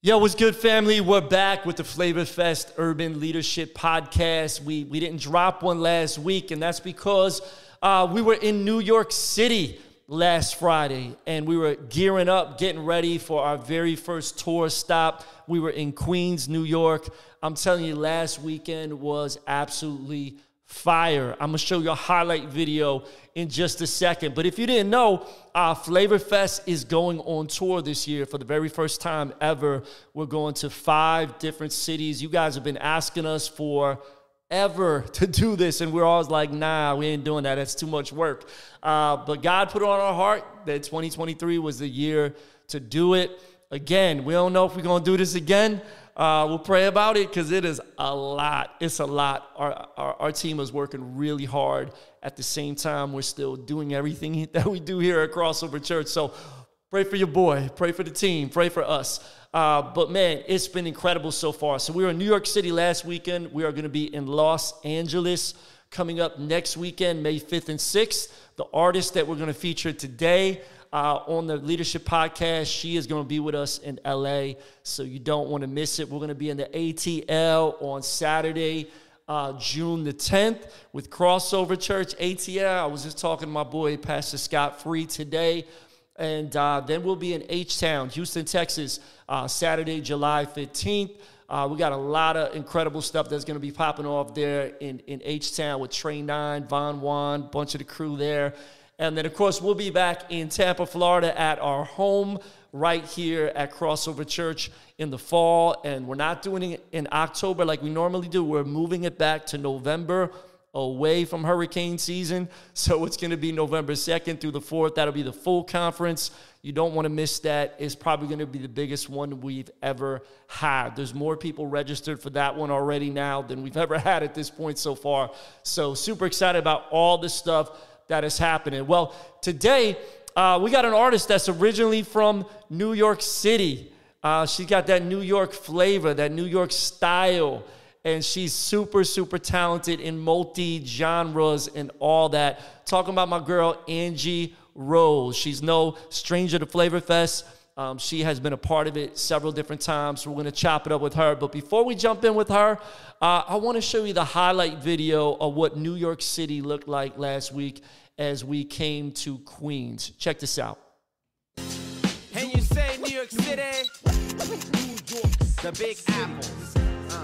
Yo, what's good, family? We're back with the Flavor Fest Urban Leadership Podcast. We didn't drop one last week, and that's because we were in New York City last Friday, and we were gearing up, getting ready for our very first tour stop. We were in Queens, New York. I'm telling you, last weekend was absolutely fire. I'm going to show you a highlight video in just a second. But if you didn't know, Flavor Fest is going on tour this year for the very first time ever. We're going to 5 different cities. You guys have been asking us for ever to do this, and we're always like, nah, we ain't doing that. That's too much work. But God put it on our heart that 2023 was the year to do it. Again, we don't know if we're going to do this again. We'll pray about it because it is a lot. It's a lot. Our team is working really hard. At the same time, we're still doing everything that we do here at Crossover Church. So pray for your boy. Pray for the team. Pray for us. But, man, it's been incredible so far. So we were in New York City last weekend. We are going to be in Los Angeles coming up next weekend, May 5th and 6th. The artist that we're going to feature today on the Leadership Podcast, she is going to be with us in L.A., so you don't want to miss it. We're going to be in the ATL on Saturday, June the 10th with Crossover Church. ATL, I was just talking to my boy, Pastor Scott Free, today. And then we'll be in H-Town, Houston, Texas, Saturday, July 15th. We got a lot of incredible stuff that's going to be popping off there in H-Town with Trey 9, Von Juan, bunch of the crew there. And then, of course, we'll be back in Tampa, Florida at our home right here at Crossover Church in the fall. And we're not doing it in October like we normally do. We're moving it back to November, away from hurricane season. So it's going to be November 2nd through the 4th. That'll be the full conference. You don't want to miss that. It's probably going to be the biggest one we've ever had. There's more people registered for that one already now than we've ever had at this point so far. So super excited about all this stuff that is happening. Well, today we got an artist that's originally from New York City. She got that New York flavor, that New York style, and she's super, super talented in multi-genres and all that. Talking about my girl, Angie Rose. She's no stranger to Flavor Fest. She has been a part of it several different times, so we're going to chop it up with her. But before we jump in with her, I want to show you the highlight video of what New York City looked like last week as we came to Queens. Check this out. And you say New York City, the Big Apples,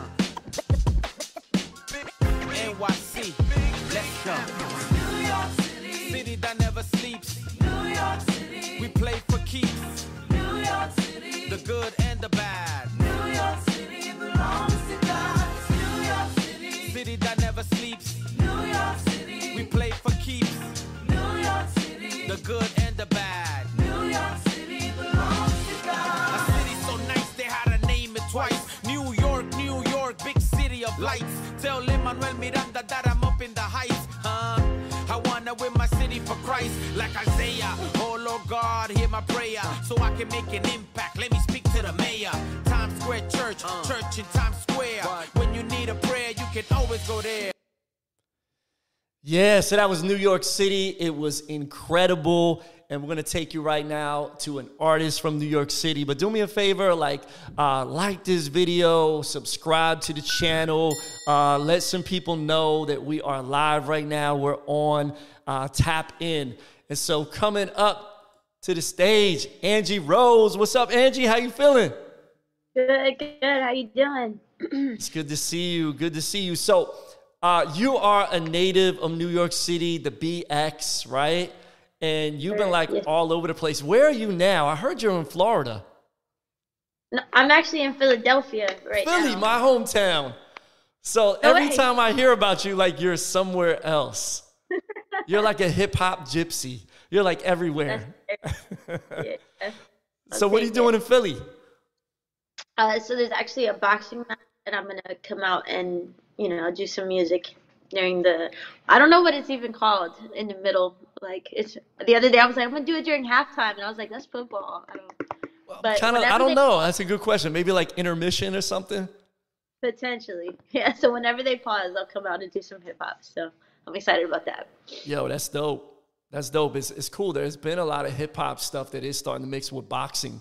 NYC, let's go. New York City, city that never sleeps. New York City, we play for keeps. New York City, the good and the bad. New York City belongs to God. New York City, city that never sleeps. New York City, we play for keeps. New York City, the good and the bad. New York City belongs to God. A city so nice they had to name it twice. New York, big city of lights. Tell Lin-Manuel Miranda that I'm up in the heights. I wanna win my city for Christ, like Isaiah. Oh Lord God, hear my prayer, so I can make an impact. Let me speak to the mayor. Times Square Church, church in Times Square. When you need a prayer, you can always go there. Yeah, so that was New York City. It was incredible. And we're going to take you right now to an artist from New York City. But do me a favor, like this video, subscribe to the channel. Let some people know that we are live right now. We're on Tap In. And so coming up to the stage, Angie Rose. What's up, Angie? How you feeling? Good. How you doing? It's good to see you. Good to see you. So you are a native of New York City, the BX, right? And you've been like all over the place. Where are you now? I heard you're in Florida. No, I'm actually in Philadelphia right now. Philly, my hometown. So every time I hear about you, like you're somewhere else. You're like a hip hop gypsy. You're like everywhere. So what are you doing in Philly? So there's actually a boxing match, and I'm gonna come out and do some music during I don't know what it's even called in the middle. Like it's the other day I was like, I'm gonna do it during halftime, and I was like, that's football. I don't know. That's a good question. Maybe like intermission or something. Potentially, yeah. So whenever they pause, I'll come out and do some hip hop. So I'm excited about that. Yo, that's dope. That's dope. It's cool. There's been a lot of hip hop stuff that is starting to mix with boxing.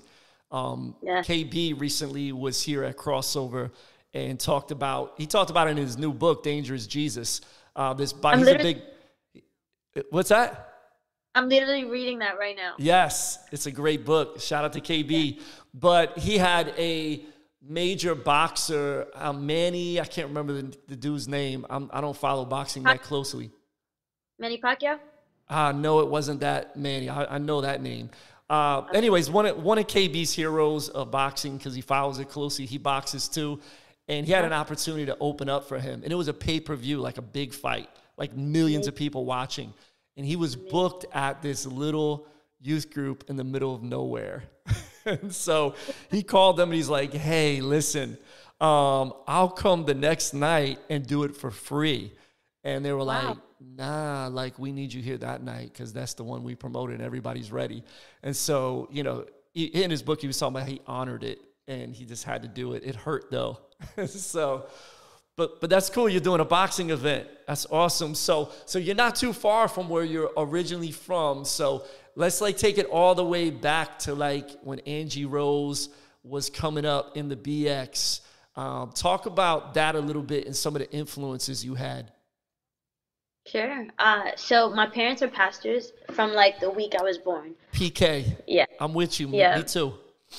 Yeah. KB recently was here at Crossover and talked about it in his new book, Dangerous Jesus. He's a big, what's that? I'm literally reading that right now. Yes, it's a great book. Shout out to KB. Yeah. But he had a major boxer, Manny, I can't remember the dude's name. I don't follow boxing that closely. Manny Pacquiao? No, it wasn't that Manny. I know that name. Anyways, one of KB's heroes of boxing, because he follows it closely, he boxes too. And he had an opportunity to open up for him. And it was a pay-per-view, like a big fight, like millions of people watching. And he was booked at this little youth group in the middle of nowhere. And so he called them and he's like, hey, listen, I'll come the next night and do it for free. And they were like, nah, like we need you here that night because that's the one we promoted and everybody's ready. And so, in his book, he was talking about he honored it and he just had to do it. It hurt though. So, but that's cool. You're doing a boxing event. That's awesome. So you're not too far from where you're originally from. So let's take it all the way back to when Angie Rose was coming up in the BX. Talk about that a little bit and some of the influences you had. Sure. So my parents are pastors from the week I was born. PK. Yeah. I'm with you. Yeah. Me too.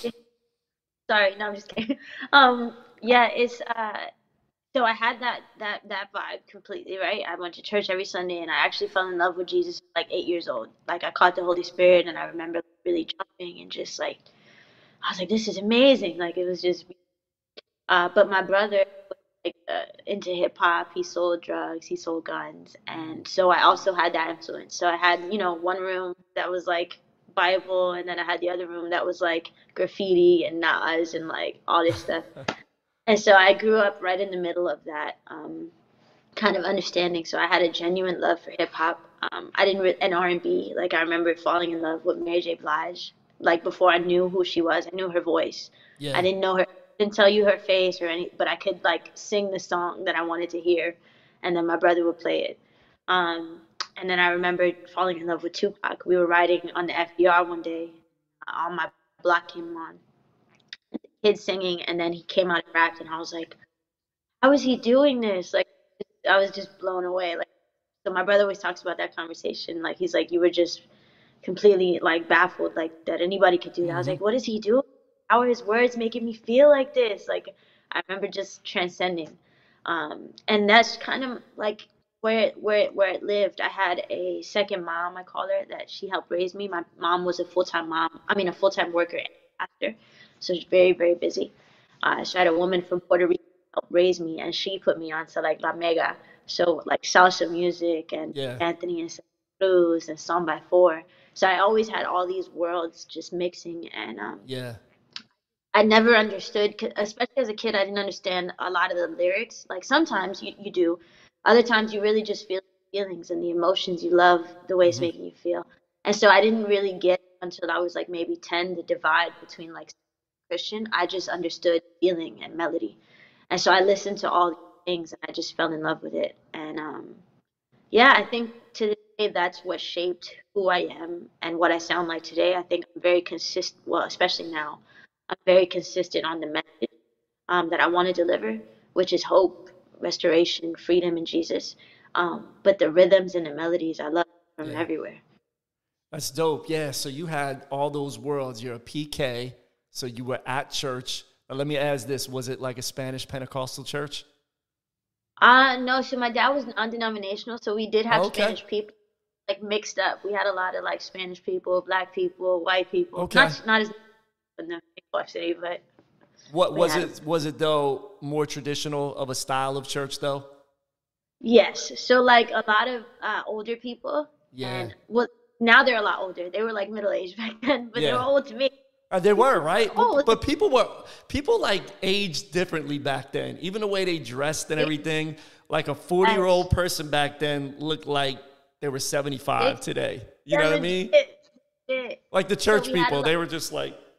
Sorry, no, I'm just kidding. It's so I had that vibe completely, right? I went to church every Sunday and I actually fell in love with Jesus at 8 years old. I caught the Holy Spirit and I remember really jumping and just I was like, this is amazing. It was just but my brother was into hip hop, he sold drugs, he sold guns, and so I also had that influence. So I had, one room that was Bible, and then I had the other room that was graffiti and Nas and all this stuff. And so I grew up right in the middle of that kind of understanding. So I had a genuine love for hip hop. I didn't and R&B. I remember falling in love with Mary J. Blige. Before I knew who she was, I knew her voice. Yeah. I didn't know her, didn't tell you her face or any, but I could sing the song that I wanted to hear, and then my brother would play it. And then I remember falling in love with Tupac. We were riding on the FDR one day. On my block came on. The kid singing, and then he came out and rapped, and I was like, how is he doing this? I was just blown away. So my brother always talks about that conversation. He's like, you were just completely baffled, that anybody could do that. Mm-hmm. I was like, what is he doing? How are his words making me feel like this? I remember just transcending. And that's kind of where it lived. I had a second mom, I call her, that she helped raise me. My mom was a full-time worker and pastor, so she's very, very busy. So I had a woman from Puerto Rico help raise me, and she put me onto La Mega, so salsa music and Anthony and blues and Song by Four. So I always had all these worlds just mixing, and I never understood, especially as a kid, I didn't understand a lot of the lyrics. Sometimes you do. Other times you really just feel the feelings and the emotions. You love the way it's making you feel. And so I didn't really get until I was maybe 10 the divide between Christian. I just understood feeling and melody. And so I listened to all these things and I just fell in love with it. And I think to this day that's what shaped who I am and what I sound like today. I think I'm very consistent, well, especially now, I'm very consistent on the message that I want to deliver, which is hope, restoration, freedom in Jesus. But the rhythms and the melodies, I love from everywhere. That's dope. Yeah. So you had all those worlds. You're a PK. So you were at church. Now, let me ask this. Was it a Spanish Pentecostal church? No. So my dad was non-denominational. So we did have Spanish people mixed up. We had a lot of Spanish people, Black people, white people. Okay. Not as in the city, but what was it? Was it though more traditional of a style of church though? Yes. So a lot of older people. Yeah. And now they're a lot older. They were middle aged back then, but they were old to me. They were, right? But people aged differently back then. Even the way they dressed and everything. A 40-year-old person back then looked like they were 75 today. You know what I mean? The church people, they were just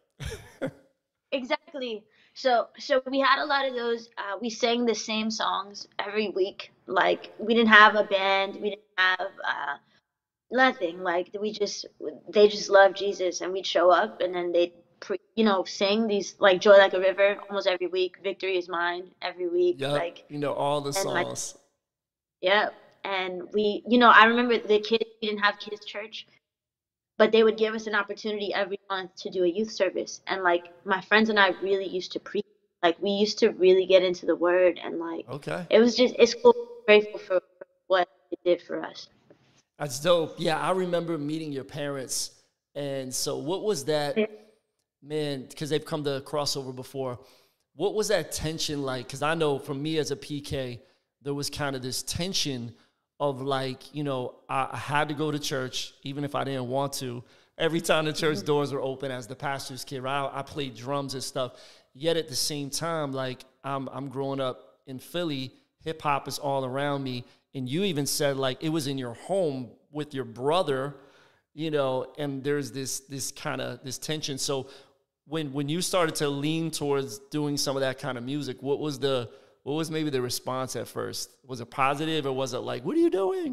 Exactly. So we had a lot of those. We sang the same songs every week. We didn't have a band. We didn't have nothing. They just loved Jesus, and we'd show up, and then they'd sing these like Joy Like a River almost every week. Victory is Mine every week. Yep. Like, You know all the and songs. yeah. And I remember we didn't have kids church, but they would give us an opportunity every month to do a youth service. And like my friends and I really used to preach. Like we used to really get into the word, and like Okay. it's cool. Grateful for what it did for us. That's dope. Yeah, I remember meeting your parents. And so what was that, man, because they've come to Crossover before. What was that tension like? Because I know for me as a PK, there was kind of this tension of like, I had to go to church, even if I didn't want to. Every time the church doors were open as the pastor's kid, right? I played drums and stuff. Yet at the same time, like I'm growing up in Philly, hip hop is all around me. And you even said like it was in your home with your brother, and there's this kind of this tension. So when you started to lean towards doing some of that kind of music, what was maybe the response at first? Was it positive, or was it like, what are you doing?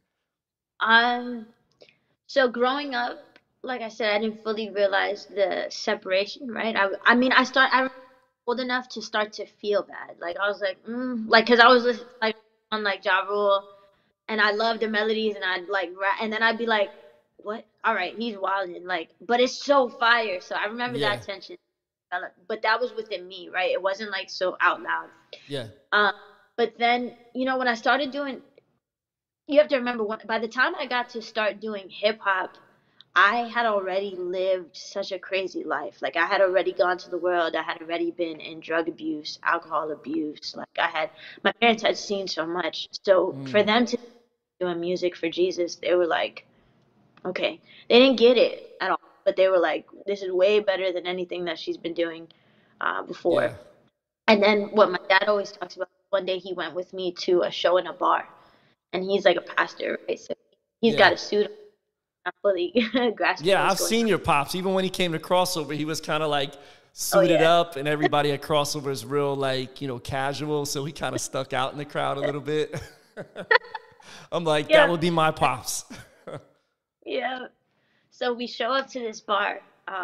So growing up, like I said, I didn't fully realize the separation, right? I mean, I was old enough to start to feel bad. Like I was like, like, cause I was listening, like on like Ja Rule, and I loved the melodies, and I'd like rap, and then I'd be like, what? All right, he's wilding, like, but it's so fire. So I remember that tension, but that was within me, right? It wasn't like so out loud. Yeah. But then, when I started doing, you have to remember, by the time I got to start doing hip hop, I had already lived such a crazy life. Like I had already gone to the world. I had already been in drug abuse, alcohol abuse. Like my parents had seen so much. So for them to doing music for Jesus, they were like, okay, they didn't get it at all, but they were like, this is way better than anything that she's been doing before. Yeah. And then what my dad always talks about, one day he went with me to a show in a bar, and he's like a pastor, right? So he's got a suit on. Not fully grasping. Yeah, I've seen your pops. Even when he came to Crossover, he was kind of like suited up, and everybody at Crossover is real like, casual. So he kind of stuck out in the crowd a little bit. I'm like, that would be my pops. Yeah. So we show up to this bar,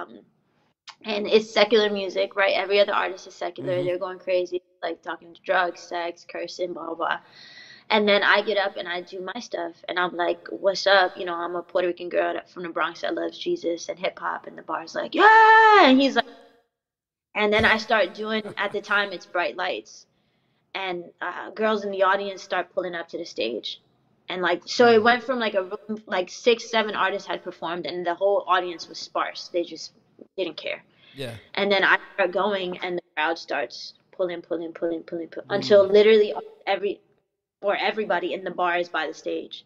and it's secular music, right? Every other artist is secular. Mm-hmm. They're going crazy, like talking drugs, sex, cursing, blah, blah, blah. And then I get up and I do my stuff, and I'm like, what's up? I'm a Puerto Rican girl from the Bronx that loves Jesus and hip hop. And the bar's like, yeah. And he's like, and then I start doing, at the time it's Bright Lights, and girls in the audience start pulling up to the stage. And like, so it went from like a room, like 6-7 artists had performed, and the whole audience was sparse. They just didn't care. Yeah. And then I start going, and the crowd starts pulling, until literally everybody in the bar is by the stage.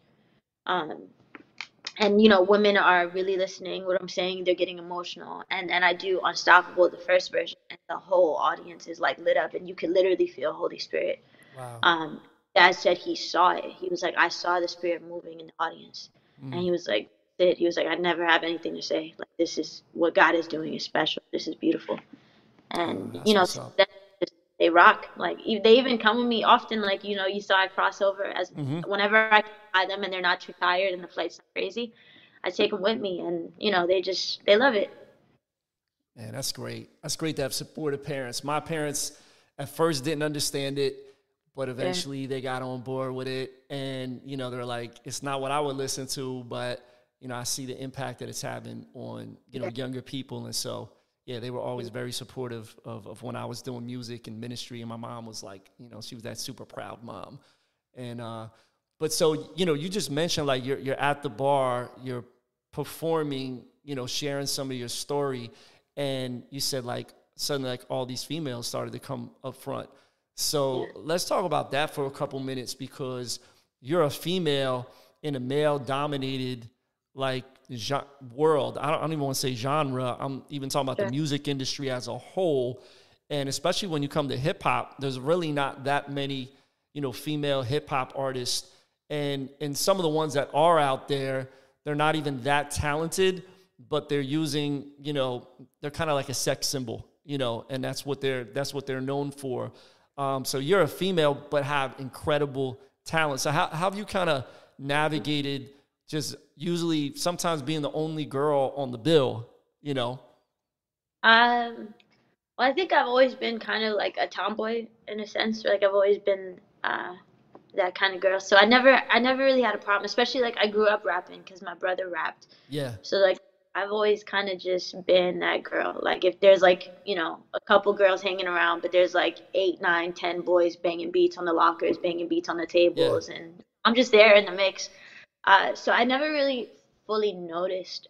And women are really listening what I'm saying. They're getting emotional. And then I do Unstoppable, the first version, and the whole audience is like lit up, and you can literally feel Holy Spirit. Wow. Dad said he saw it. He was like, I saw the Spirit moving in the audience. And he was like, I never have anything to say. Like, this is what God is doing is special. This is beautiful. And they rock. Like they even come with me often. Like you saw I Crossover as whenever I buy them and they're not too tired and the flight's not crazy, I take them with me, and they love it. Man, that's great. That's great to have supportive parents. My parents at first didn't understand it, but eventually they got on board with it, and they're like, it's not what I would listen to, but I see the impact that it's having on younger people, and so. Yeah, they were always very supportive of when I was doing music and ministry, and my mom was like, she was that super proud mom. And but so, you just mentioned like you're at the bar, you're performing, sharing some of your story, and you said like suddenly like all these females started to come up front. So let's talk about that for a couple minutes, because you're a female in a male-dominated like world. I don't even want to say genre. I'm even talking about the music industry as a whole. And especially when you come to hip hop, there's really not that many, female hip hop artists. And some of the ones that are out there, they're not even that talented, but they're using, they're kind of like a sex symbol, and that's what they're known for. So you're a female, but have incredible talent. So how have you kind of navigated just usually sometimes being the only girl on the bill, Well, I think I've always been kind of like a tomboy in a sense. Like I've always been that kind of girl. So I never really had a problem. Especially like I grew up rapping because my brother rapped. Yeah. So like I've always kind of just been that girl. Like if there's like a couple girls hanging around, but there's like 8, 9, 10 boys banging beats on the lockers, banging beats on the tables, and I'm just there in the mix. So I never really fully noticed.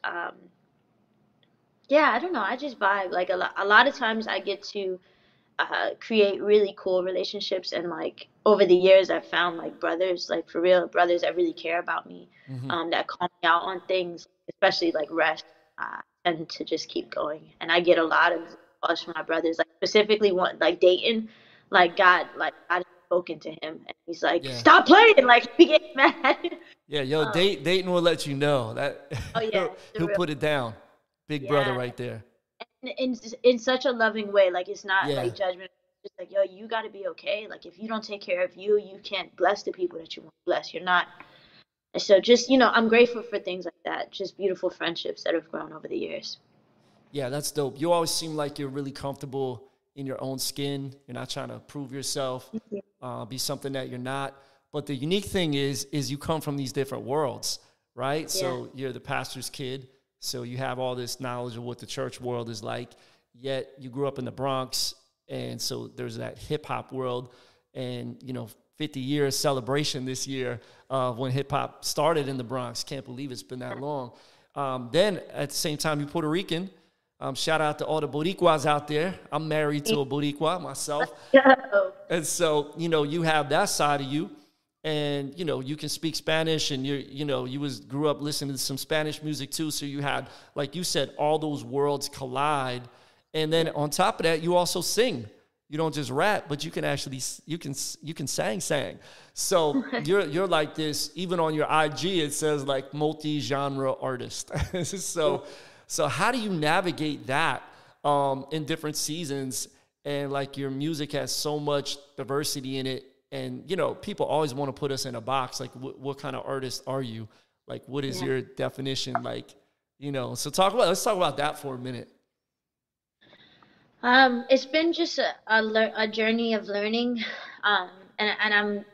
Yeah, I don't know. I just vibe. Like a lot of times I get to create really cool relationships, and like over the years I've found like brothers, like for real brothers that really care about me, that call me out on things, especially like rest, tend to just keep going. And I get a lot of calls from my brothers, like specifically one like Dayton, like God has spoken to him, and he's like, stop playing, like he gets mad. Yeah, yo, Dayton will let you know that. Oh yeah, he'll put it down. Big brother right there. In such a loving way. Like it's not like judgment. It's just like, yo, you got to be okay. Like if you don't take care of you, you can't bless the people that you want to bless. You're not. And so just I'm grateful for things like that. Just beautiful friendships that have grown over the years. Yeah, that's dope. You always seem like you're really comfortable in your own skin. You're not trying to prove yourself, be something that you're not. But the unique thing is you come from these different worlds, right? Yeah. So you're the pastor's kid. So you have all this knowledge of what the church world is like, yet you grew up in the Bronx, and so there's that hip-hop world, and, 50 years celebration this year of when hip-hop started in the Bronx. Can't believe it's been that long. Then, at the same time, you're Puerto Rican. Shout out to all the Boricuas out there. I'm married to a Boricua myself. And so, you have that side of you. And, you can speak Spanish, and you grew up listening to some Spanish music too. So you had, like you said, all those worlds collide. And then on top of that, you also sing. You don't just rap, but you can actually, you can sang. So you're like this, even on your IG, it says like multi-genre artist. So how do you navigate that in different seasons? And like your music has so much diversity in it. And, people always want to put us in a box. Like, what kind of artist are you? Like, what is your definition? Like, so let's talk about that for a minute. It's been just a journey of learning. And I'm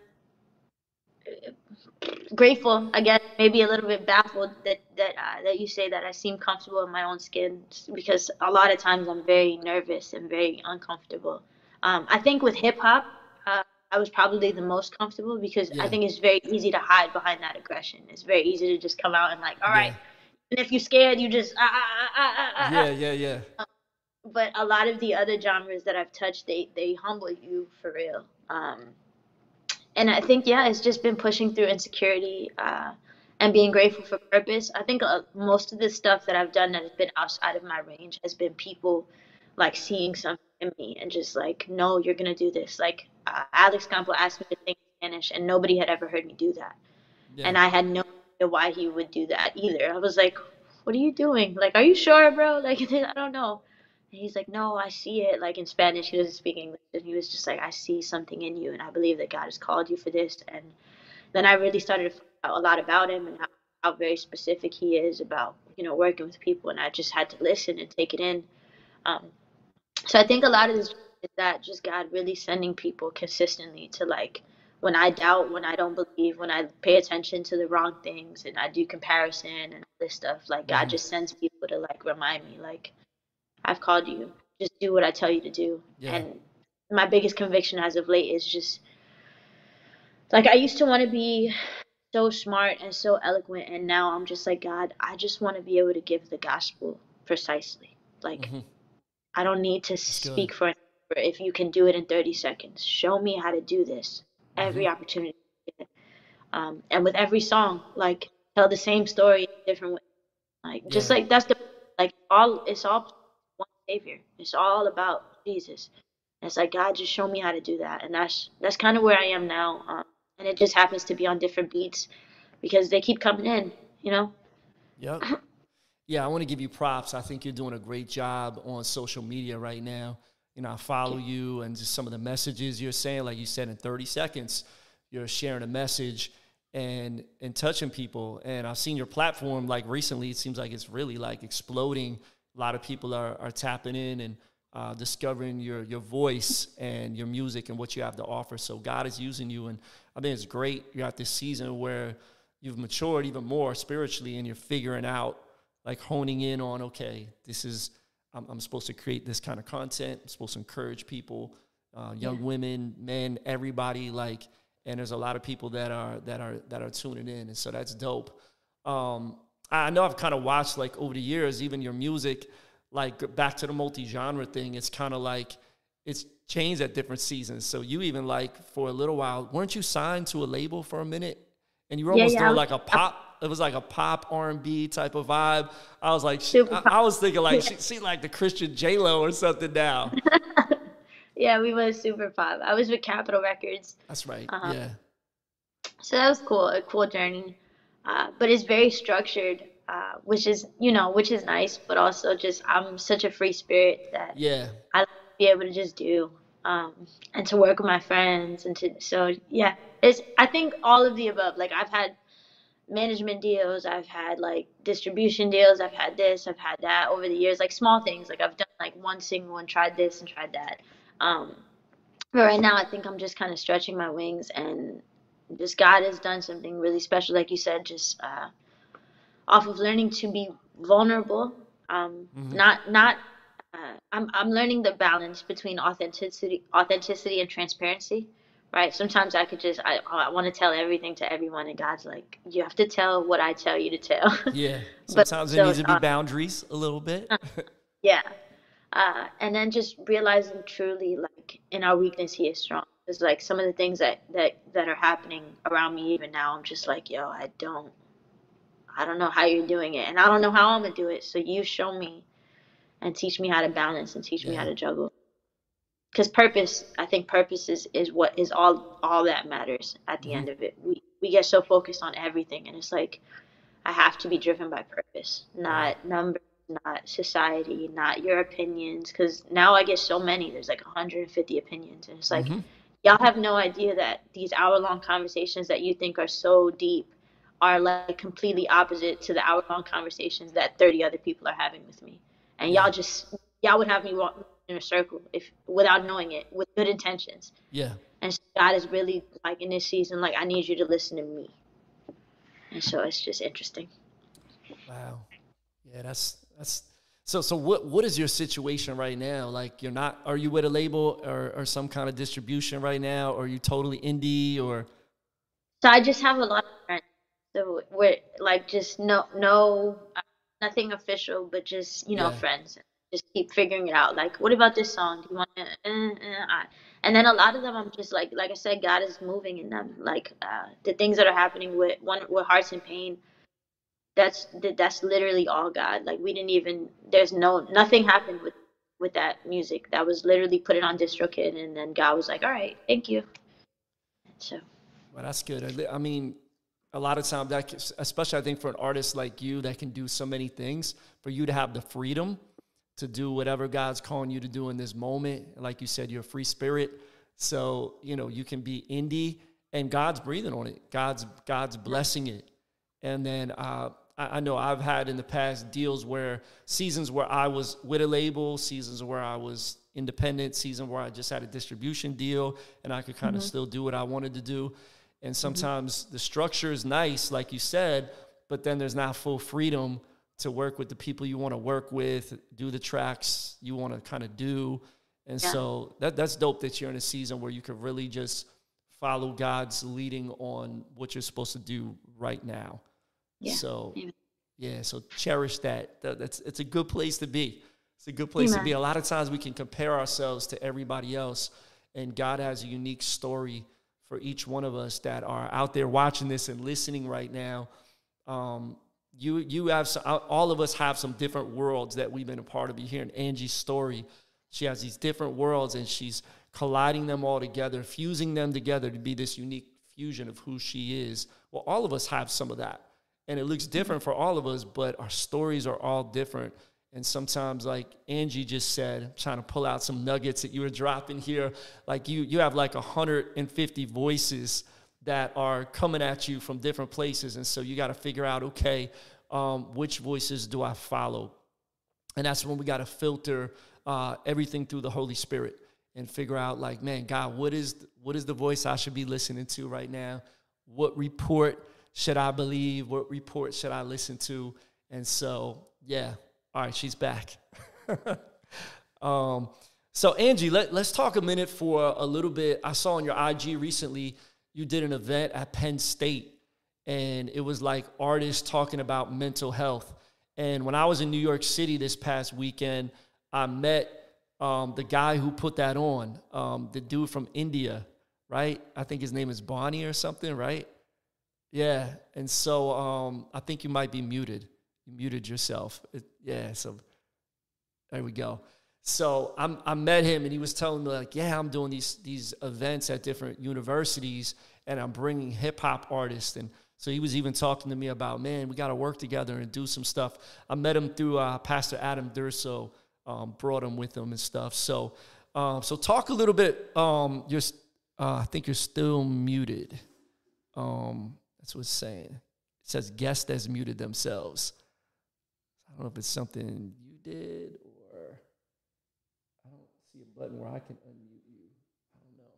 grateful, I guess, maybe a little bit baffled that you say that I seem comfortable in my own skin, because a lot of times I'm very nervous and very uncomfortable. I think with hip hop, I was probably the most comfortable because I think it's very easy to hide behind that aggression. It's very easy to just come out and like, all right. And if you're scared, you just, Yeah. But a lot of the other genres that I've touched, they humble you for real. And I think, it's just been pushing through insecurity and being grateful for purpose. I think most of the stuff that I've done that has been outside of my range has been people like seeing something in me and just like, no, you're going to do this. Like Alex Campo asked me to sing Spanish, and nobody had ever heard me do that. Yeah. And I had no idea why he would do that either. I was like, what are you doing? Like, are you sure, bro? Like, I don't know. And he's like, no, I see it. Like in Spanish, he doesn't speak English. And he was just like, I see something in you, and I believe that God has called you for this. And then I really started to find out a lot about him and how very specific he is about, working with people. And I just had to listen and take it in. So I think a lot of this is that just God really sending people consistently to like, when I doubt, when I don't believe, when I pay attention to the wrong things and I do comparison and all this stuff, like God just sends people to like remind me, like, I've called you, just do what I tell you to do. Yeah. And my biggest conviction as of late is just like, I used to want to be so smart and so eloquent, and now I'm just like, God, I just want to be able to give the gospel precisely. Like, I don't need to speak for an hour if you can do it in 30 seconds. Show me how to do this every opportunity. And with every song, like, tell the same story in a different way. Like, just like, that's the, like, it's all one Savior. It's all about Jesus. And it's like, God, just show me how to do that. And that's kind of where I am now. And it just happens to be on different beats because they keep coming in, Yep. Yeah, I want to give you props. I think you're doing a great job on social media right now. I follow you, and just some of the messages you're saying, like you said, in 30 seconds, you're sharing a message and touching people. And I've seen your platform, like recently, it seems like it's really like exploding a lot of people are tapping in and discovering your voice and your music and what you have to offer. So God is using you, and I think it's great. You're at this season where you've matured even more spiritually, and you're figuring out, like honing in on, okay, this is, I'm supposed to create this kind of content. I'm supposed to encourage people, young women, men, everybody. Like, and there's a lot of people that are tuning in, and so that's dope. I know I've kind of watched, like, over the years, even your music, like, back to the multi-genre thing, it's kind of like it's changed at different seasons. So you even, like, for a little while, weren't you signed to a label for a minute? And you were almost doing like a pop. It was like a pop R&B type of vibe. I was like, I was thinking like she like the Christian J-Lo or something now. Yeah, we were super pop. I was with Capitol Records. That's right. Yeah. So that was cool, a cool journey. But it's very structured, which is nice, but also just I'm such a free spirit that I like to be able to just do, and to work with my friends it's, I think all of the above. Like, I've had management deals, I've had like distribution deals, I've had this, I've had that over the years, like small things. Like, I've done like one single and tried this and tried that. But right now I think I'm just kind of stretching my wings, and just God has done something really special, like you said, just off of learning to be vulnerable. I'm learning the balance between authenticity and transparency. Right? Sometimes I want to tell everything to everyone, and God's like, you have to tell what I tell you to tell. Yeah. Sometimes there needs to be boundaries a little bit. Yeah. And then just realizing truly, like, in our weakness, He is strong. It's like some of the things that are happening around me even now, I'm just like, yo, I don't know how you're doing it, and I don't know how I'm gonna do it. So you show me and teach me how to balance and teach me how to juggle. Because I think purpose is what is all that matters at the end of it. We get so focused on everything, and it's like, I have to be driven by purpose, not numbers, not society, not your opinions. Because now I get so many. There's like 150 opinions, and it's like, y'all have no idea that these hour-long conversations that you think are so deep are like completely opposite to the hour-long conversations that 30 other people are having with me. And y'all would have me walk in a circle without knowing it, with good intentions. Yeah. And so God is really like, in this season, like, I need you to listen to me. And so it's just interesting. Wow. Yeah, that's so what is your situation right now? Like, are you with a label or some kind of distribution right now? Or are you totally indie or? So I just have a lot of friends. So we're like, just nothing official, but just, friends. Just keep figuring it out. Like, what about this song? Do you want to? And then a lot of them, I'm just like I said, God is moving in them. Like, the things that are happening with Hearts in Pain, that's literally all God. Like, we didn't even, nothing happened with that music. That was literally put it on DistroKid, and then God was like, all right, thank you. So. Well, that's good. I mean, a lot of times, especially I think for an artist like you that can do so many things, for you to have the freedom to do whatever God's calling you to do in this moment. Like you said, you're a free spirit. So, you can be indie, and God's breathing on it. God's blessing it. And then I know I've had in the past seasons where I was with a label, seasons where I was independent, season where I just had a distribution deal, and I could kind of still do what I wanted to do. And sometimes the structure is nice, like you said, but then there's not full freedom to work with the people you want to work with, do the tracks you want to kind of do. And so that's dope that you're in a season where you can really just follow God's leading on what you're supposed to do right now. Yeah. So, so cherish that. It's a good place to be. It's a good place to be. A lot of times we can compare ourselves to everybody else, and God has a unique story for each one of us that are out there watching this and listening right now. You have all of us have some different worlds that we've been a part of. You hearing Angie's story. She has these different worlds, and she's colliding them all together, fusing them together to be this unique fusion of who she is. Well, all of us have some of that, and it looks different for all of us, but our stories are all different. And sometimes, like Angie just said, I'm trying to pull out some nuggets that you were dropping here. Like you have like 150 voices that are coming at you from different places. And so you got to figure out, okay, which voices do I follow? And that's when we got to filter everything through the Holy Spirit and figure out, like, man, God, what is the voice I should be listening to right now? What report should I believe? What report should I listen to? And so, yeah. All right, she's back. So Angie, let's talk a minute for a little bit. I saw on your IG recently, you did an event at Penn State, and it was like artists talking about mental health. And when I was in New York City this past weekend, I met the guy who put that on, the dude from India, right? I think his name is Bonnie or something, right? Yeah. And so I think you might be muted. You muted yourself. So there we go. So I met him, and he was telling me, like, yeah, I'm doing these events at different universities, and I'm bringing hip-hop artists. And so he was even talking to me about, man, we got to work together and do some stuff. I met him through Pastor Adam Durso, brought him with him and stuff. So talk a little bit. I think you're still muted. That's what it's saying. It says guest has muted themselves. I don't know if it's something you did, or I don't see a button where I can unmute you. I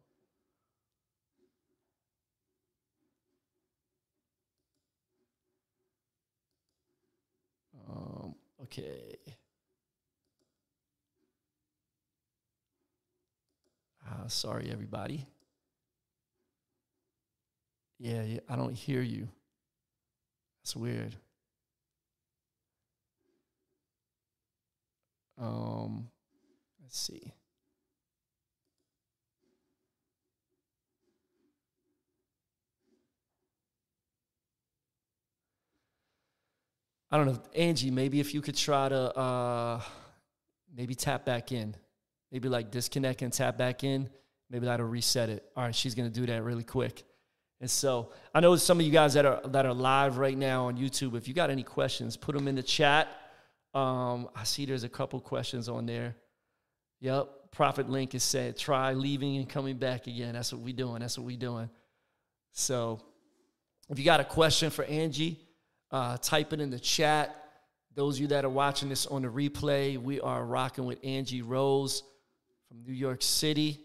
don't know. Okay. Sorry, everybody. Yeah, I don't hear you. That's weird. Let's see. I don't know, Angie, maybe if you could try to maybe tap back in. Maybe like disconnect and tap back in. Maybe that'll reset it. All right, she's going to do that really quick. And so I know some of you guys that are live right now on YouTube, if you got any questions, put them in the chat. I see there's a couple questions on there. Yep. Prophet Link has said, try leaving and coming back again. That's what we doing. So if you got a question for Angie, type it in the chat. Those of you that are watching this on the replay, we are rocking with Angie Rose from New York City.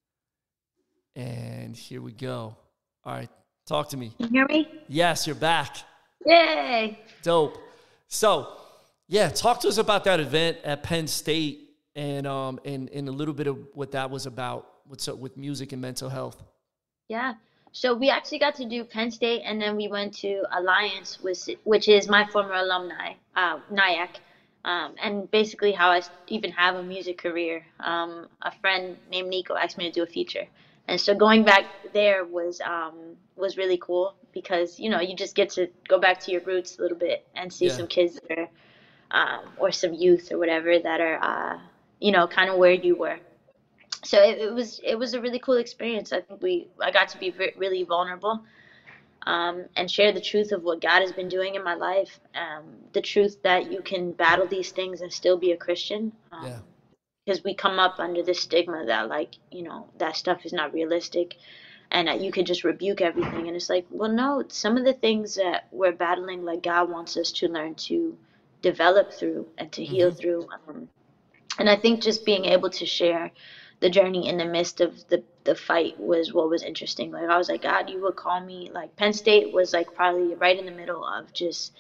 And here we go. All right, talk to me. Can you hear me? Yes, you're back. Yay! Dope. So, yeah, talk to us about that event at Penn State and a little bit of what that was about. What's up with music and mental health? Yeah. So we actually got to do Penn State, and then we went to Alliance, which is my former alumni, NIAC, and basically how I even have a music career. A friend named Nico asked me to do a feature. And so going back there was really cool because, you know, you just get to go back to your roots a little bit and see some kids that are, or some youth or whatever that are, kind of where you were. So it was a really cool experience. I think I got to be really vulnerable and share the truth of what God has been doing in my life, the truth that you can battle these things and still be a Christian. Because we come up under this stigma that, like, you know, that stuff is not realistic and that you could just rebuke everything. And it's like, well, no, some of the things that we're battling, like, God wants us to learn to develop through and to heal through. And I think just being able to share the journey in the midst of the fight was what was interesting. Like, I was like, God, you would call me, like, Penn State was, like, probably right in the middle of just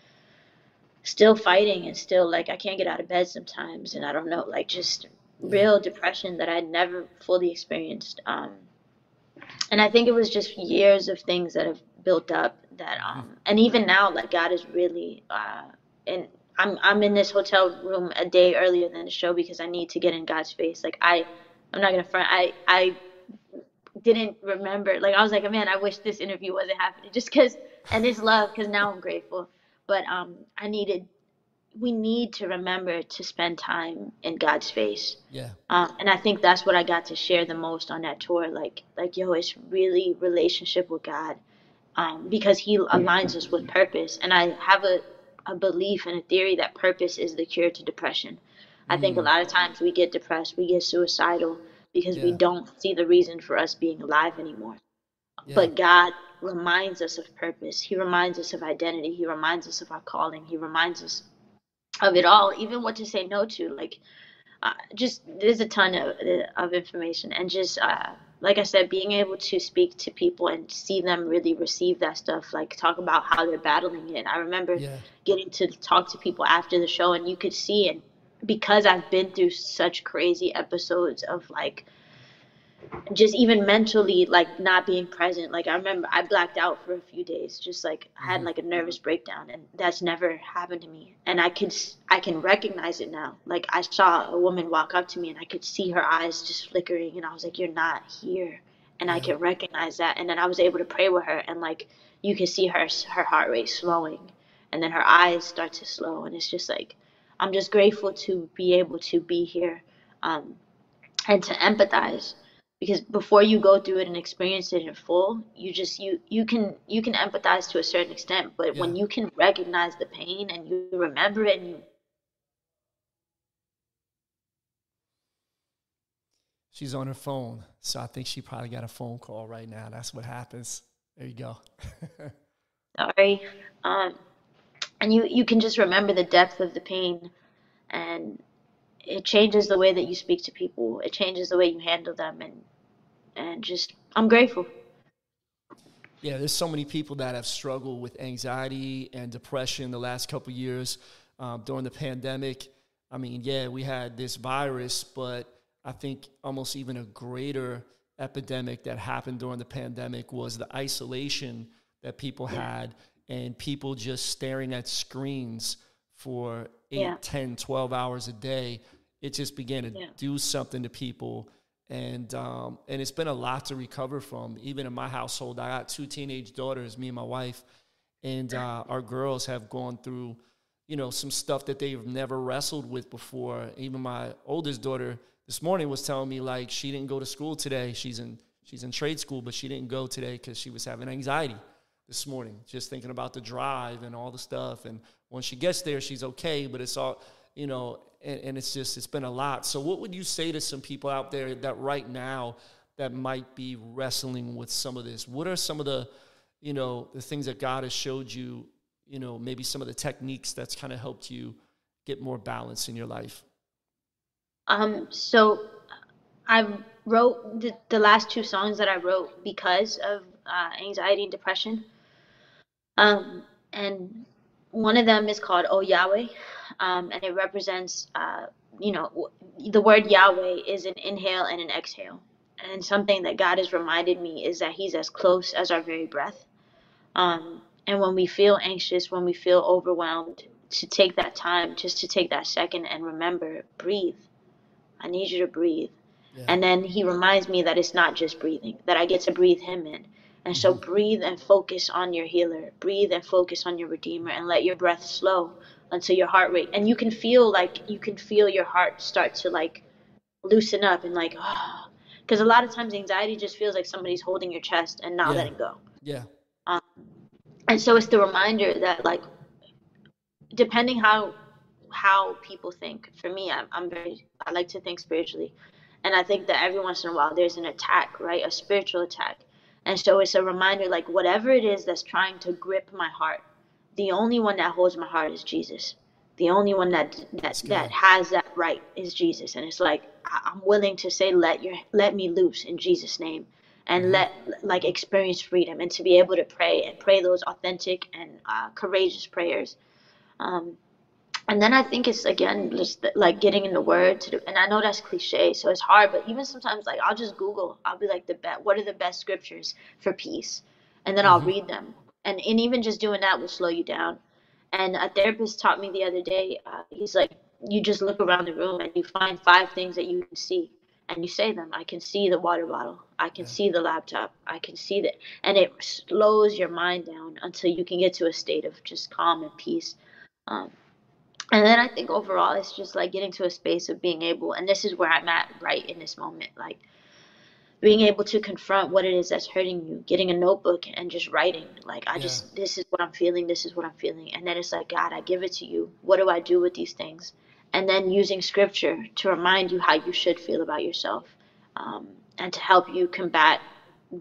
still fighting and still, like, I can't get out of bed sometimes, and I don't know, like, just real depression that I'd never fully experienced. And I think it was just years of things that have built up that, and even now, like, God is really, and I'm in this hotel room a day earlier than the show because I need to get in God's face. Like, I'm not gonna front, I didn't remember, like, I was like, man, I wish this interview wasn't happening just because, and it's love, because now I'm grateful. But we need to remember to spend time in God's face. Yeah. And I think that's what I got to share the most on that tour. Like, yo, it's really relationship with God, because He aligns us with purpose. And I have a belief and a theory that purpose is the cure to depression. I think a lot of times we get depressed, we get suicidal because we don't see the reason for us being alive anymore. But God reminds us of purpose. He reminds us of identity. He reminds us of our calling. He reminds us of it all, even what to say no to. Like, just there's a ton of information, and just like I said, being able to speak to people and see them really receive that stuff, like talk about how they're battling it. I remember Yeah. getting to talk to people after the show, and you could see, and because I've been through such crazy episodes of like just even mentally like not being present. Like I remember I blacked out for a few days, just like I had like a nervous breakdown, and that's never happened to me. And I can recognize it now. Like I saw a woman walk up to me and I could see her eyes just flickering, and I was like, you're not here. And I Yeah. could recognize that, and then I was able to pray with her, and like you could see her heart rate slowing, and then her eyes start to slow, and it's just like I'm just grateful to be able to be here, um, and to empathize, because before you go through it and experience it in full, you can empathize to a certain extent, but Yeah. when you can recognize the pain and you remember it, and you She's on her phone, so I think she probably got a phone call right now. That's what happens. There you go. sorry, um and you can just remember the depth of the pain, and it changes the way that you speak to people, it changes the way you handle them, and just I'm grateful. Yeah, there's so many people that have struggled with anxiety and depression the last couple of years during the pandemic. I mean, yeah, we had this virus, but I think almost even a greater epidemic that happened during the pandemic was the isolation that people had, and people just staring at screens for Yeah, 8, 10, 12 hours a day. It just began to yeah, do something to people, and it's been a lot to recover from. Even in my household, I got two teenage daughters, me and my wife, and our girls have gone through, some stuff that they've never wrestled with before. Even my oldest daughter this morning was telling me like she didn't go to school today. She's in trade school, but she didn't go today because she was having anxiety this morning, just thinking about the drive and all the stuff. And when she gets there, she's okay, but it's all, and it's been a lot. So what would you say to some people out there that right now that might be wrestling with some of this? What are some of the things that God has showed you, maybe some of the techniques that's kind of helped you get more balance in your life? so I wrote the last two songs that I wrote because of anxiety and depression. And one of them is called "Oh Yahweh," and it represents, the word Yahweh is an inhale and an exhale. And something that God has reminded me is that He's as close as our very breath. And when we feel anxious, when we feel overwhelmed, to take that time, just to take that second and remember, breathe. I need you to breathe. Yeah. And then he reminds me that it's not just breathing, that I get to breathe him in. And so breathe and focus on your healer. Breathe and focus on your redeemer, and let your breath slow until your heart rate. And you can feel your heart start to like loosen up and like, ah. Because a lot of times anxiety just feels like somebody's holding your chest and not Yeah. letting go. Yeah. Um, and so it's the reminder that like, depending how people think. For me, I like to think spiritually, and I think that every once in a while there's an attack, right? A spiritual attack, and so it's a reminder, like whatever it is that's trying to grip my heart, the only one that holds my heart is Jesus. The only one That's that good. has that right is Jesus, and it's like I'm willing to say, let me loose in Jesus' name, and let like experience freedom, and to be able to pray and pray those authentic and courageous prayers. Um, and then I think it's again just like getting in the word to do, and I know that's cliche, so it's hard. But even sometimes, like I'll just Google. I'll be like, what are the best scriptures for peace, and then I'll read them. And even just doing that will slow you down. And a therapist taught me the other day. He's like, you just look around the room and you find five things that you can see, and you say them. I can see the water bottle. I can Yeah. see the laptop. I can see that, and it slows your mind down until you can get to a state of just calm and peace. Um, and then I think overall, it's just like getting to a space of being able, and this is where I'm at right in this moment, like being able to confront what it is that's hurting you, getting a notebook and just writing, like, Yeah. this is what I'm feeling, this is what I'm feeling. And then it's like, God, I give it to you. What do I do with these things? And then using scripture to remind you how you should feel about yourself, um, and to help you combat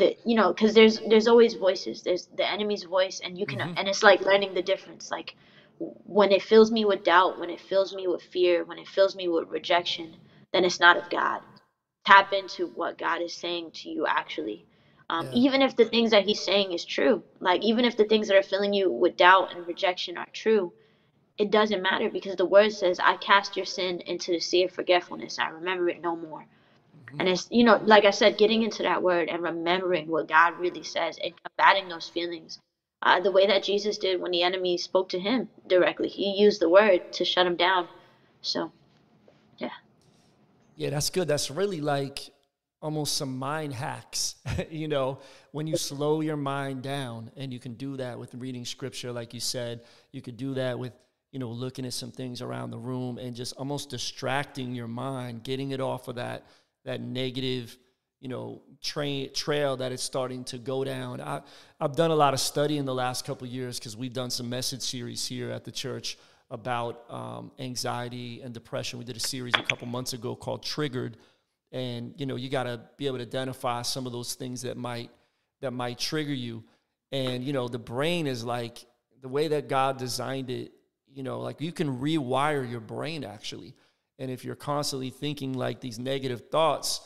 because there's always voices. There's the enemy's voice, and you can, and it's like learning the difference. Like, when it fills me with doubt, when it fills me with fear, when it fills me with rejection, then it's not of God. Tap into what God is saying to you actually. Yeah. Even if the things that he's saying is true, like even if the things that are filling you with doubt and rejection are true, it doesn't matter because the word says, I cast your sin into the sea of forgetfulness. I remember it no more. Mm-hmm. And it's, you know, like I said, getting into that word and remembering what God really says and combating those feelings. The way that Jesus did when the enemy spoke to him directly, he used the word to shut him down. So, yeah. Yeah, that's good. That's really like almost some mind hacks, you know, when you slow your mind down, and you can do that with reading scripture, like you said. You could do that with, you know, looking at some things around the room and just almost distracting your mind, getting it off of that negative, you know, trail that it's starting to go down. I've done a lot of study in the last couple of years because we've done some message series here at the church about anxiety and depression. We did a series a couple months ago called Triggered. And, you know, you got to be able to identify some of those things that might trigger you. And, you know, the brain is like the way that God designed it, you know, like you can rewire your brain actually. And if you're constantly thinking like these negative thoughts,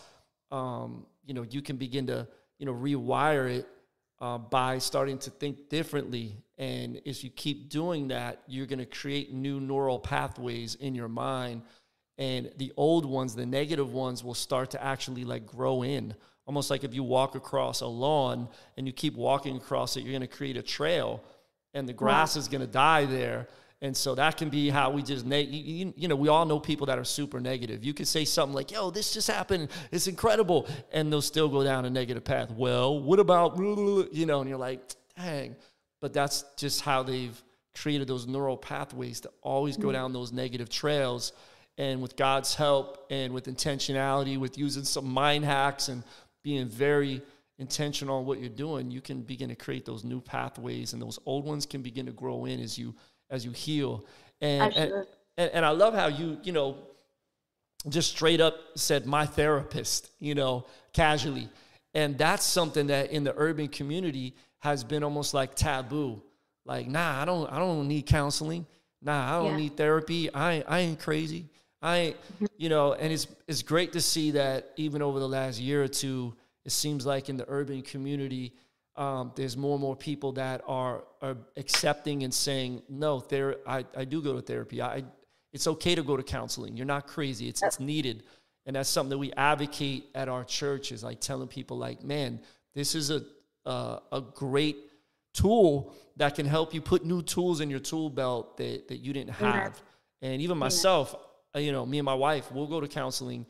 you know, you can begin to, you know, rewire it by starting to think differently. And as you keep doing that, you're going to create new neural pathways in your mind. And the old ones, the negative ones, will start to actually like grow in. Almost like if you walk across a lawn and you keep walking across it, you're going to create a trail and the grass is going to die there. And so that can be how we just, you know, we all know people that are super negative. You could say something like, yo, this just happened. It's incredible. And they'll still go down a negative path. Well, what about, you know, and you're like, dang. But that's just how they've created those neural pathways to always go down those negative trails. And with God's help and with intentionality, with using some mind hacks and being very intentional on what you're doing, you can begin to create those new pathways, and those old ones can begin to grow in as you heal. And I love how you know, just straight up said my therapist, you know, casually. And that's something that in the urban community has been almost like taboo. Like, nah, I don't need counseling. Nah, I don't need therapy. I ain't crazy. You know, and it's great to see that even over the last year or two, it seems like in the urban community, there's more and more people that are accepting and saying, no, I do go to therapy. It's okay to go to counseling. You're not crazy. It's needed. And that's something that we advocate at our church, is like telling people like, man, this is a great tool that can help you put new tools in your tool belt that you didn't have. And even myself, you know, me and my wife, we'll go to counseling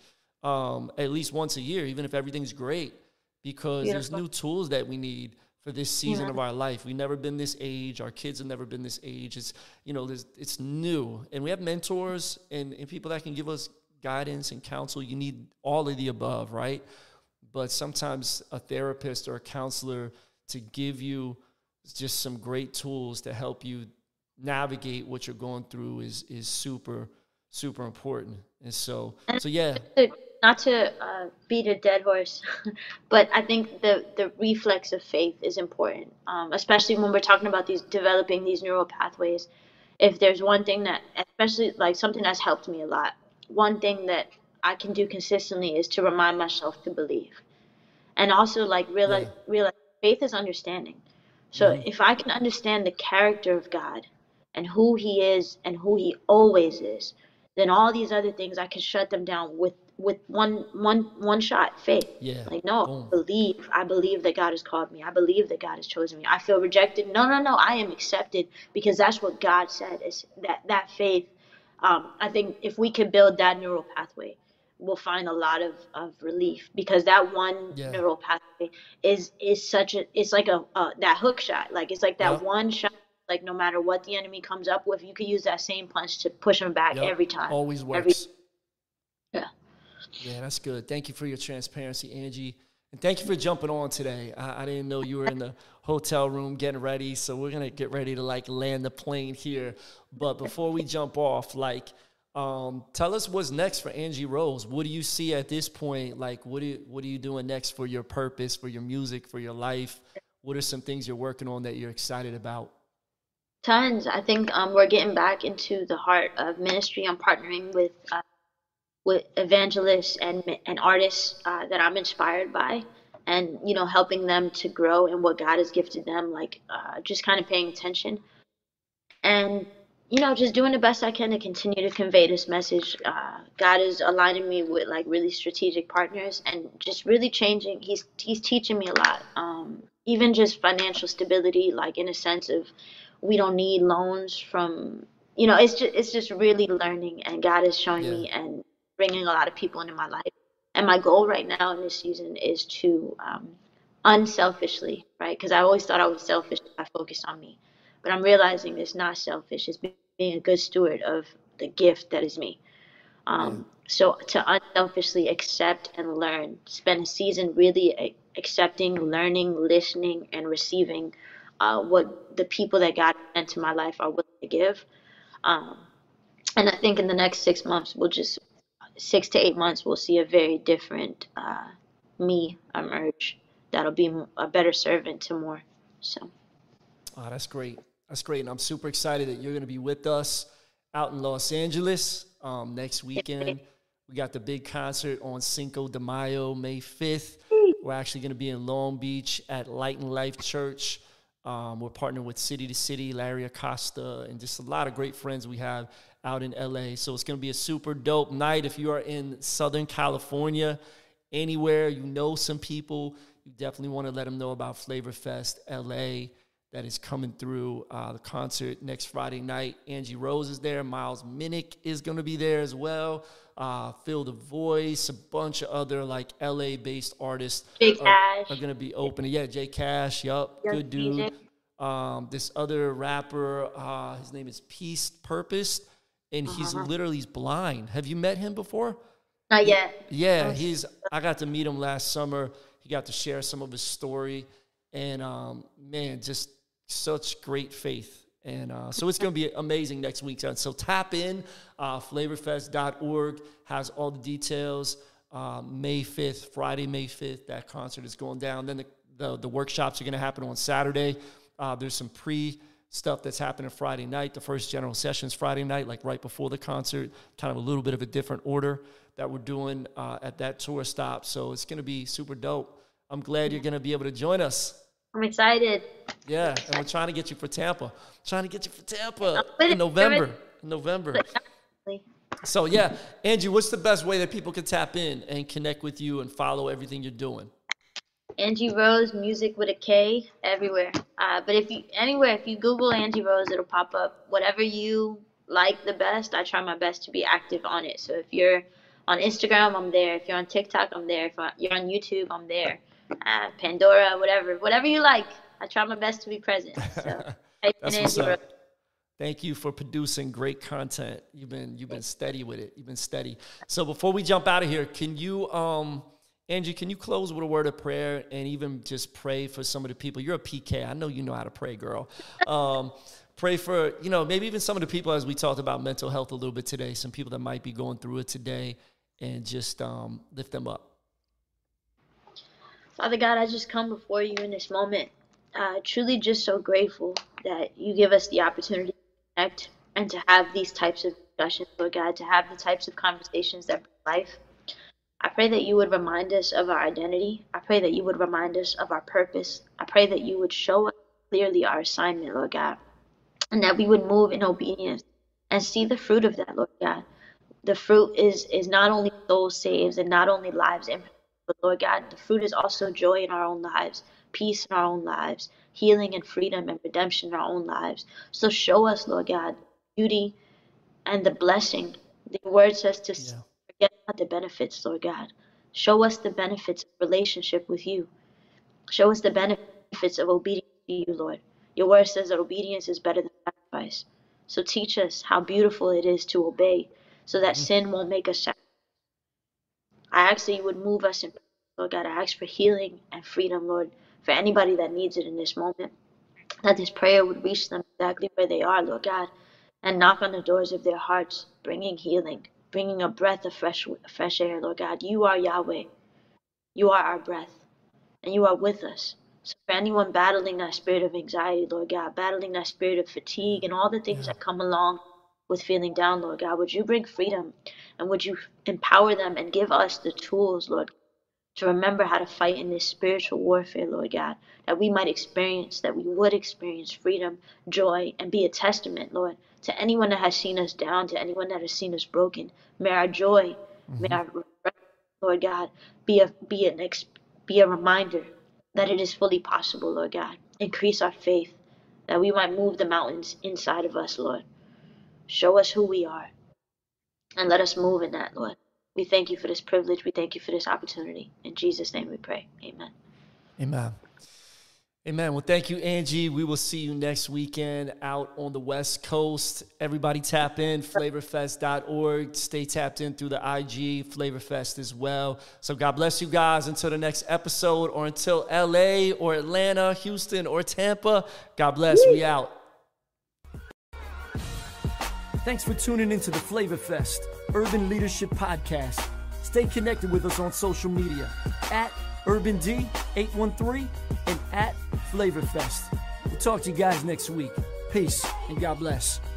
at least once a year, even if everything's great, because there's new tools that we need for this season of our life. We've never been this age. Our kids have never been this age. It's, you know, it's new. And we have mentors and people that can give us guidance and counsel. You need all of the above, right? But sometimes a therapist or a counselor to give you just some great tools to help you navigate what you're going through is super, super important. And so yeah. Not to beat a dead horse, but I think the reflex of faith is important, especially when we're talking about developing these neural pathways. If there's one thing that, especially like something that's helped me a lot, one thing that I can do consistently is to remind myself to believe. And also like realize faith is understanding. So if I can understand the character of God and who he is and who he always is, then all these other things, I can shut them down with one shot, faith. Yeah. Like, no, I believe that God has called me. I believe that God has chosen me. I feel rejected. No, I am accepted because that's what God said, is that faith. I think if we can build that neural pathway, we'll find a lot of relief, because that one neural pathway is such it's like that hook shot. Like, it's like that one shot. Like, no matter what the enemy comes up with, you can use that same punch to push him back every time. Always works. Yeah, that's good. Thank you for your transparency, Angie. And thank you for jumping on today. I didn't know you were in the hotel room getting ready, so we're going to get ready to, like, land the plane here. But before we jump off, like, tell us what's next for Angie Rose. What do you see at this point? Like, what are you doing next for your purpose, for your music, for your life? What are some things you're working on that you're excited about? Tons. I think we're getting back into the heart of ministry. I'm partnering with evangelists and artists that I'm inspired by, and helping them to grow in what God has gifted them. Like just kind of paying attention and just doing the best I can to continue to convey this message. God is aligning me with like really strategic partners and just really changing. He's teaching me a lot. Even just financial stability, like in a sense of we don't need loans from. It's just really learning, and God is showing Yeah. me and bringing a lot of people into my life. And my goal right now in this season is to unselfishly, right? Because I always thought I was selfish if I focused on me. But I'm realizing it's not selfish. It's being a good steward of the gift that is me. Yeah. So to unselfishly accept and learn, spend a season really accepting, learning, listening, and receiving what the people that God sent to my life are willing to give. Um, and I think in the next 6 months, 6 to 8 months, we'll see a very different me emerge. That'll be a better servant to more. So. Oh, that's great. That's great. And I'm super excited that you're going to be with us out in Los Angeles next weekend. We got the big concert on Cinco de Mayo, May 5th. We're actually going to be in Long Beach at Light and Life Church. We're partnering with City to City, Larry Acosta, and just a lot of great friends we have out in LA. So it's going to be a super dope night. If you are in Southern California, anywhere, some people, you definitely want to let them know about Flavor Fest LA that is coming through. The concert next Friday night. Angie Rose is there. Miles Minnick is going to be there as well. Phil The Voice, a bunch of other like LA-based artists Big are Cash. going to be opening. Yeah, Jay Cash, yup, Young good dude. DJ. This other rapper, his name is Peace Purpose, and he's blind. Have you met him before? Not yet. Yeah, I got to meet him last summer. He got to share some of his story, and man, just such great faith. And so it's going to be amazing next week. So tap in. Flavorfest.org has all the details. May 5th, Friday, May 5th, that concert is going down. Then the workshops are going to happen on Saturday. There's some stuff that's happening Friday night. The first general session's Friday night, like right before the concert, kind of a little bit of a different order that we're doing at that tour stop. So it's going to be super dope. I'm glad you're going to be able to join us. I'm excited. Yeah, and we're trying to get you for Tampa. With In it. November. So, yeah, Angie, what's the best way that people can tap in and connect with you and follow everything you're doing? Angie Rose, music with a K, everywhere. But if you Google Angie Rose, it'll pop up. Whatever you like the best, I try my best to be active on it. So if you're on Instagram, I'm there. If you're on TikTok, I'm there. If you're on YouTube, I'm there. Pandora, whatever you like. I try my best to be present. So That's what's up. Thank you for producing great content. You've been steady with it. You've been steady. So before we jump out of here, can you, Angie, can you close with a word of prayer and even just pray for some of the people? You're a PK. I know you know how to pray, girl. Pray for, maybe even some of the people, as we talked about mental health a little bit today, some people that might be going through it today, and just lift them up. Father God, I just come before you in this moment, truly just so grateful that you give us the opportunity to connect and to have these types of discussions, Lord God, to have the types of conversations that bring life. I pray that you would remind us of our identity. I pray that you would remind us of our purpose. I pray that you would show us clearly our assignment, Lord God, and that we would move in obedience and see the fruit of that, Lord God. The fruit is not only souls saved and not only lives impacted, but Lord God, the fruit is also joy in our own lives, peace in our own lives, healing and freedom and redemption in our own lives. So show us, Lord God, beauty and the blessing. The word says to forget not the benefits, Lord God. Show us the benefits of relationship with you. Show us the benefits of obedience to you, Lord. Your word says that obedience is better than sacrifice. So teach us how beautiful it is to obey so that sin won't make us sacrifice. I ask that you would move us in, Lord God. I ask for healing and freedom, Lord, for anybody that needs it in this moment. That this prayer would reach them exactly where they are, Lord God, and knock on the doors of their hearts, bringing healing, bringing a breath of fresh air, Lord God. You are Yahweh. You are our breath, and you are with us. So for anyone battling that spirit of anxiety, Lord God, battling that spirit of fatigue and all the things that come along with feeling down, Lord God, would you bring freedom and would you empower them and give us the tools, Lord, to remember how to fight in this spiritual warfare, Lord God, that we would experience freedom, joy, and be a testament, Lord, to anyone that has seen us down, to anyone that has seen us broken. May our joy, may our, Lord God, be a reminder that it is fully possible, Lord God. Increase our faith, that we might move the mountains inside of us, Lord. Show us who we are, and let us move in that, Lord. We thank you for this privilege. We thank you for this opportunity. In Jesus' name we pray. Amen. Amen. Amen. Well, thank you, Angie. We will see you next weekend out on the West Coast. Everybody tap in, flavorfest.org. Stay tapped in through the IG, Flavorfest as well. So God bless you guys until the next episode, or until LA or Atlanta, Houston or Tampa. God bless. We out. Thanks for tuning into the Flavorfest Urban Leadership Podcast. Stay connected with us on social media at UrbanD813 and at Flavorfest. We'll talk to you guys next week. Peace and God bless.